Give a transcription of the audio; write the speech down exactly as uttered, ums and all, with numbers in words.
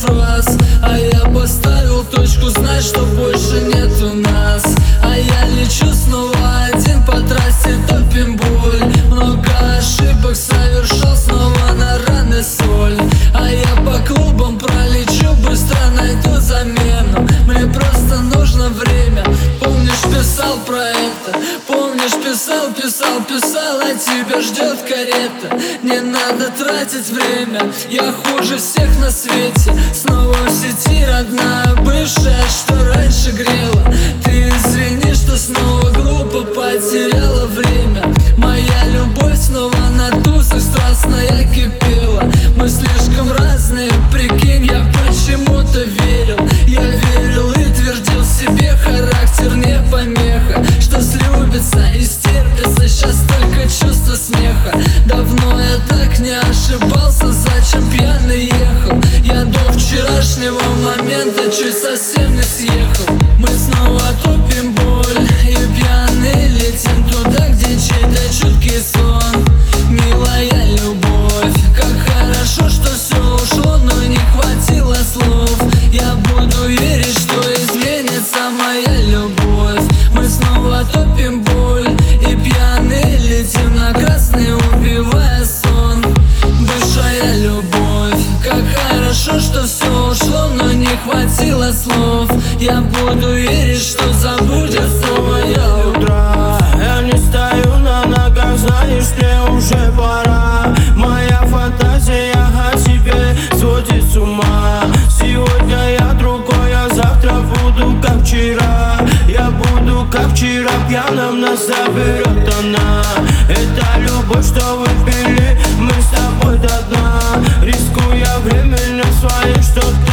фраз. А я поставил точку, знай, что больше нету нас. А я лечу снова один по трассе, топим боль. Много ошибок совершал, снова на раны соль. А я по клубам пролечу, быстро найду замену. Мне просто нужно время. Помнишь, писал про это? Помнишь, писал, писал, писал, а тебя ждет карета. Не надо тратить время, я хуже всех на свете. Снова в сети родная бывшая, что раньше грела. Ты извини, что снова глупо потеряла время. Моя любовь снова на тусах страстная кипела. Мы слишком разные, прикинь, я почему-то верил. Я верил и твердил себе, характер не помеха. Что слюбится и стерпится, сейчас только чувство смеха. Давно я так не ошибался, зачем пьяный ехал. Я до вчерашнего момента чуть совсем не съехал. Мы снова топим боль и пьяные летим туда, где чей-то чуткий сон. Милая любовь, как хорошо, что все ушло, но не хватило слов. Я буду верить, что изменится моя любовь. Мы снова топим боль и пьяные летим на красный, убивая сон. Бывшая любовь, как хорошо, что все ушло, но не хватило слов. Я буду верить, что забудется моя утро. Я не стою на ногах, знаешь, мне уже пора. Моя фантазия о тебе сводит с ума. Сегодня я другой, а завтра буду как вчера. Я буду как вчера, пьяным нас заберет она. Это любовь, что выпили мы с тобой до дна. Рискуя временем своим, что